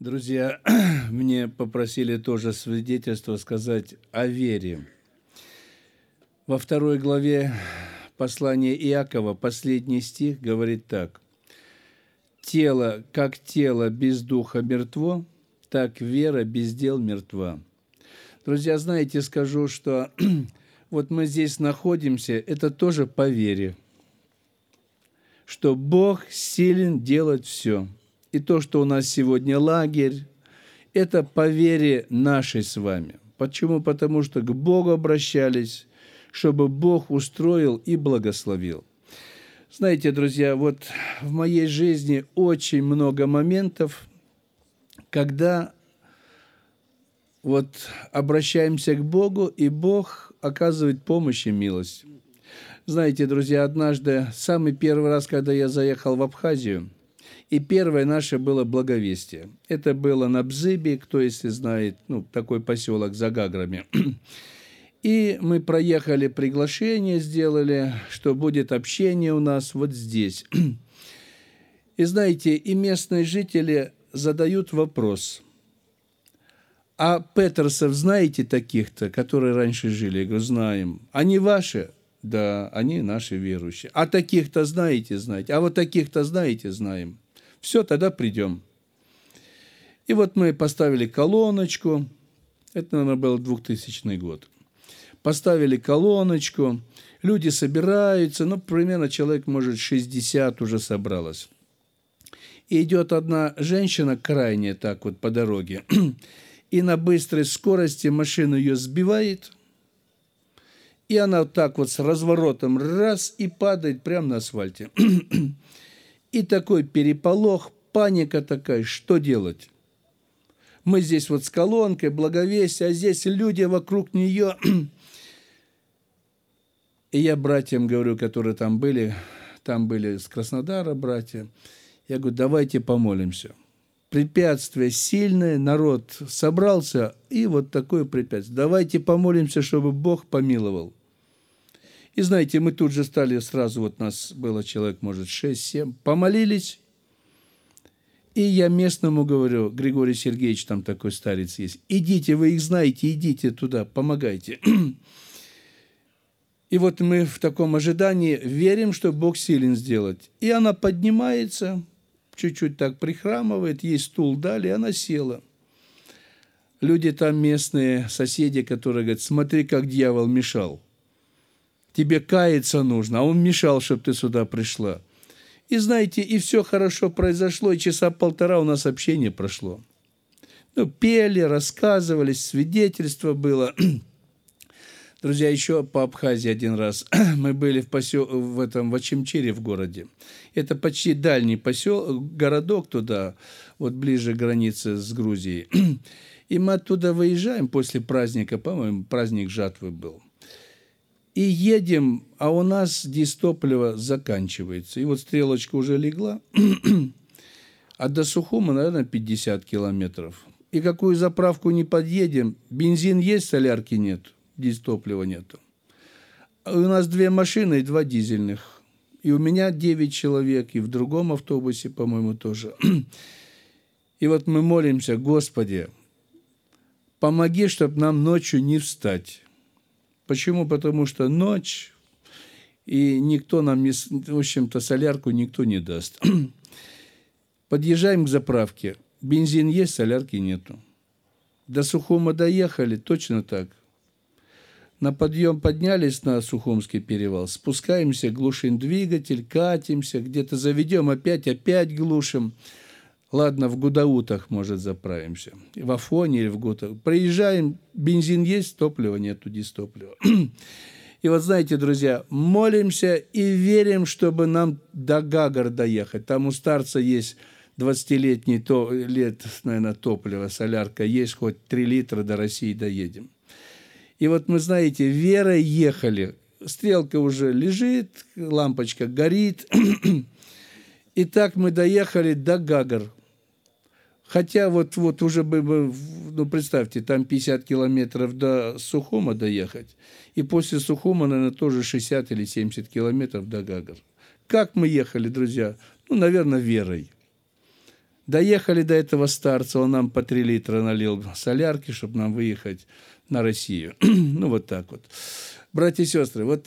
Друзья, мне попросили тоже свидетельство сказать о вере. Во второй главе послания Иакова, последний стих, говорит так. «Тело, как тело без духа мертво, так вера без дел мертва». Друзья, знаете, скажу, что вот мы здесь находимся, это тоже по вере, что Бог силен делать все. И то, что у нас сегодня лагерь, это по вере нашей с вами. Почему? Потому что к Богу обращались, чтобы Бог устроил и благословил. Знаете, друзья, вот в моей жизни очень много моментов, когда вот обращаемся к Богу, и Бог оказывает помощь и милость. Знаете, друзья, однажды, самый первый раз, когда я заехал в Абхазию, и первое наше было Благовестие. Это было на Бзыбе, кто, если знает, такой поселок за Гаграми. И мы проехали, приглашение сделали, что будет общение у нас вот здесь. И знаете, и местные жители задают вопрос. А Петерсов знаете таких-то, которые раньше жили? Я говорю, знаем. Они ваши? Да, они наши верующие. А таких-то знаете? Знаете. А вот таких-то знаете? Знаем. Все, тогда придем. И вот мы поставили колоночку. Это, наверное, был 2000 год. Поставили колоночку. Люди собираются. Примерно человек, может, 60 уже собралось. И идет одна женщина крайняя так вот по дороге. И на быстрой скорости машину ее сбивает. И она вот так вот с разворотом раз и падает прямо на асфальте. И такой переполох, паника такая, что делать? Мы здесь вот с колонкой, Благовестие, а здесь люди вокруг нее. И я братьям говорю, которые там были с Краснодара братья, я говорю, давайте помолимся. Препятствие сильное, народ собрался, и вот такое препятствие. Давайте помолимся, чтобы Бог помиловал. И знаете, мы тут же стали сразу, вот нас было человек, может, 6-7, помолились. И я местному говорю, Григорий Сергеевич, там такой старец есть, идите, вы их знаете, идите туда, помогайте. И вот мы в таком ожидании верим, что Бог силен сделать. И она поднимается, чуть-чуть так прихрамывает, ей стул дали, и она села. Люди там местные, соседи, которые говорят, смотри, как дьявол мешал. Тебе каяться нужно, а он мешал, чтобы ты сюда пришла. И знаете, и все хорошо произошло, и часа полтора у нас общение прошло. Пели, рассказывали, свидетельство было. Друзья, еще по Абхазии один раз мы были в Очимчире в городе. Это почти дальний городок туда, вот ближе к границе с Грузией. И мы оттуда выезжаем после праздника, по-моему, праздник жатвы был. И едем, а у нас дистопливо заканчивается. И вот стрелочка уже легла, а до Сухума, наверное, 50 километров. И какую заправку не подъедем, бензин есть, солярки нет, дистоплива нету. У нас 2 машины и 2 дизельных. И у меня 9 человек, и в другом автобусе, по-моему, тоже. И вот мы молимся, Господи, помоги, чтобы нам ночью не встать. Почему? Потому что ночь, и никто нам, в общем-то, солярку никто не даст. Подъезжаем к заправке. Бензин есть, солярки нету. До Сухума доехали, точно так. На подъем поднялись на Сухумский перевал, спускаемся, глушим двигатель, катимся, где-то заведем, опять глушим. Ладно, в Гудаутах, может, заправимся. В Афоне или в Гудаутах. Приезжаем, бензин есть, топлива нету, дистоплива. И вот знаете, друзья, молимся и верим, чтобы нам до Гагар доехать. Там у старца есть 20-летний наверное, топливо, солярка. Есть хоть 3 литра, до России доедем. И вот мы, знаете, верой ехали. Стрелка уже лежит, лампочка горит. И так мы доехали до Гагар. Хотя вот уже представьте, там 50 километров до Сухума доехать. И после Сухума, наверное, тоже 60 или 70 километров до Гагар. Как мы ехали, друзья? Наверное, верой. Доехали до этого старца, он нам по 3 литра налил солярки, чтобы нам выехать на Россию. Ну, вот так вот. Братья и сестры, вот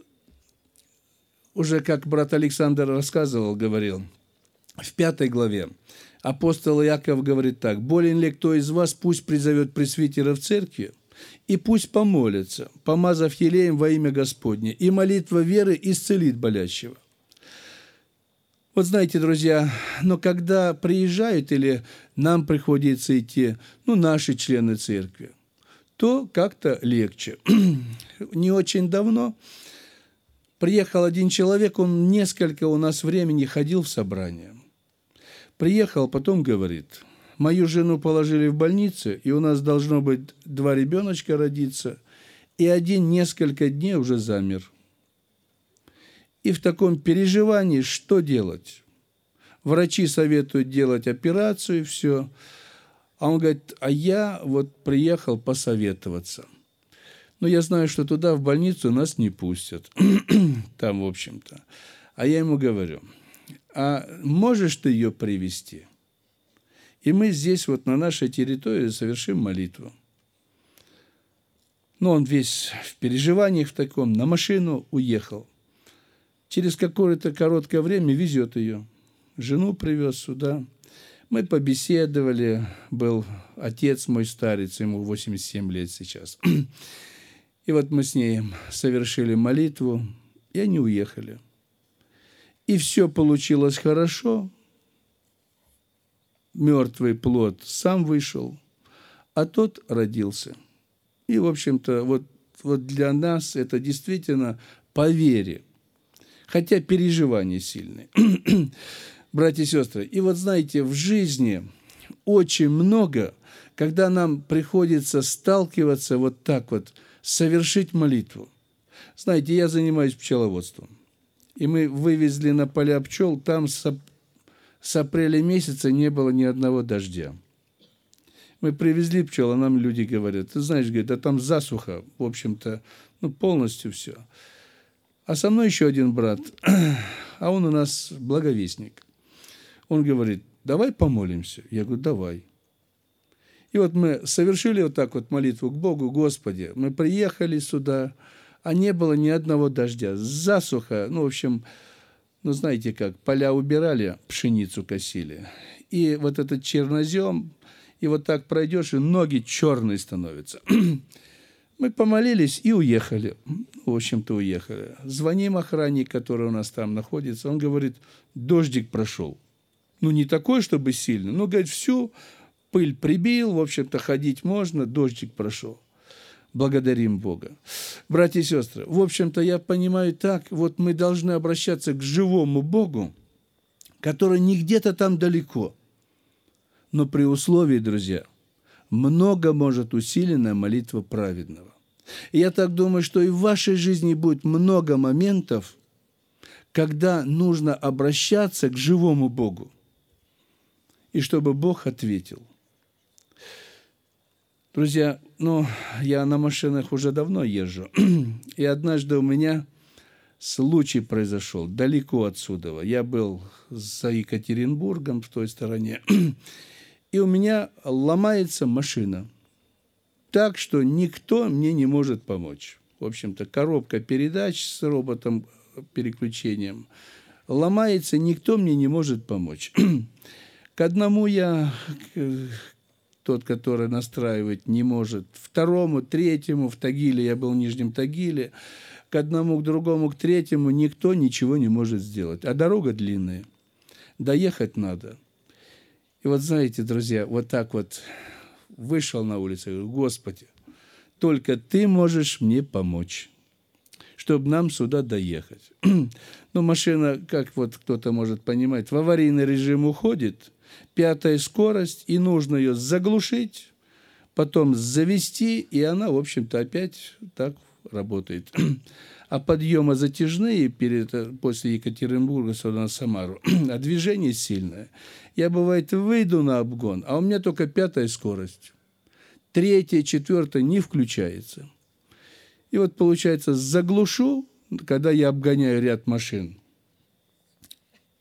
уже как брат Александр рассказывал, говорил, в 5 главе апостол Иаков говорит так: «Болен ли кто из вас, пусть призовет пресвитера в церкви, и пусть помолится, помазав елеем во имя Господне, и молитва веры исцелит болящего». Вот знаете, друзья, но когда приезжают или нам приходится идти, наши члены церкви, то как-то легче. Не очень давно приехал один человек, он несколько у нас времени ходил в собрание. Приехал, потом говорит: мою жену положили в больницу, и у нас должно быть 2 ребеночка родиться, и один несколько дней уже замер. И в таком переживании что делать? Врачи советуют делать операцию, и все. А он говорит: а я вот приехал посоветоваться. Но я знаю, что туда, в больницу, нас не пустят. Там, в общем-то. А я ему говорю: а можешь ты ее привезти? И мы здесь, вот на нашей территории, совершим молитву. Он весь в переживаниях в таком, на машину уехал. Через какое-то короткое время везет ее. Жену привез сюда. Мы побеседовали. Был отец мой старец, ему 87 лет сейчас. И вот мы с ней совершили молитву, и они уехали. И все получилось хорошо. Мертвый плод сам вышел, а тот родился. И, в общем-то, вот для нас это действительно по вере. Хотя переживания сильные. Братья и сестры, и вот знаете, в жизни очень много, когда нам приходится сталкиваться вот так вот, совершить молитву. Знаете, я занимаюсь пчеловодством. И мы вывезли на поля пчел, там с апреля месяца не было ни одного дождя. Мы привезли пчел, а нам люди говорят: ты знаешь, говорит, да там засуха, в общем-то, полностью все. А со мной еще один брат, а он у нас благовестник. Он говорит: давай помолимся. Я говорю: давай. И вот мы совершили вот так вот молитву к Богу: Господи, мы приехали сюда, а не было ни одного дождя, засуха, в общем, знаете как, поля убирали, пшеницу косили. И вот этот чернозем, и вот так пройдешь, и ноги черные становятся. Мы помолились и уехали. В общем-то, уехали. Звоним охранник, который у нас там находится. Он говорит: дождик прошел. Не такой, чтобы сильно, но, говорит, всю пыль прибил, в общем-то, ходить можно, дождик прошел. Благодарим Бога. Братья и сестры, в общем-то, я понимаю так, вот мы должны обращаться к живому Богу, который не где-то там далеко, но при условии, друзья, много может усиленная молитва праведного. И я так думаю, что и в вашей жизни будет много моментов, когда нужно обращаться к живому Богу, и чтобы Бог ответил. Друзья, я на машинах уже давно езжу, и однажды у меня случай произошел далеко отсюда. Я был за Екатеринбургом, в той стороне, и у меня ломается машина так, что никто мне не может помочь. В общем-то, коробка передач с роботом переключением ломается, никто мне не может помочь. К одному я, тот, который настраивать не может, второму, третьему, в Тагиле, я был в Нижнем Тагиле, к одному, к другому, к третьему, никто ничего не может сделать. А дорога длинная, доехать надо. И вот знаете, друзья, вот так вот вышел на улицу и говорю: Господи, только Ты можешь мне помочь, чтобы нам сюда доехать. Машина, как вот кто-то может понимать, в аварийный режим уходит, 5-я скорость, и нужно ее заглушить, потом завести, и она, в общем-то, опять так работает. А подъемы затяжные после Екатеринбурга сюда на Самару, а движение сильное. Я, бывает, выйду на обгон, а у меня только 5-я скорость. 3-я, 4-я не включается. И вот, получается, заглушу, когда я обгоняю ряд машин.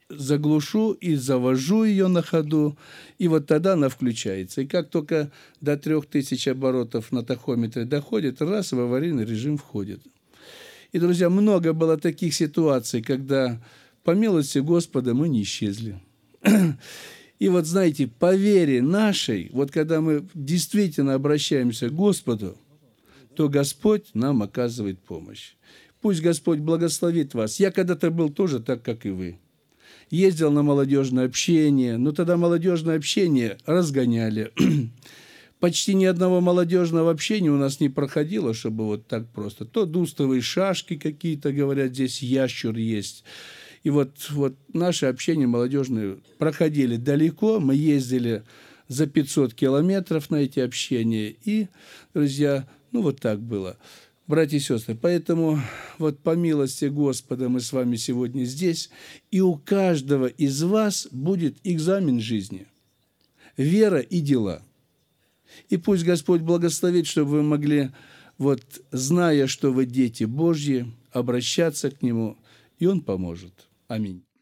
заглушу и завожу ее на ходу, и вот тогда она включается. И как только до 3000 оборотов на тахометре доходит, раз, в аварийный режим входит. И, друзья, много было таких ситуаций, когда по милости Господа мы не исчезли. И вот, знаете, по вере нашей, вот когда мы действительно обращаемся к Господу, то Господь нам оказывает помощь. Пусть Господь благословит вас. Я когда-то был тоже так, как и вы. Ездил на молодежное общение, но тогда молодежное общение разгоняли. Почти ни одного молодежного общения у нас не проходило, чтобы вот так просто. То дустовые шашки какие-то, говорят, здесь ящур есть. И вот наше общение молодежное проходили далеко. Мы ездили за 500 километров на эти общения. И, друзья, вот так было. Братья и сестры, поэтому вот по милости Господа мы с вами сегодня здесь, и у каждого из вас будет экзамен жизни, вера и дела. И пусть Господь благословит, чтобы вы могли, зная, что вы дети Божьи, обращаться к Нему, и Он поможет. Аминь.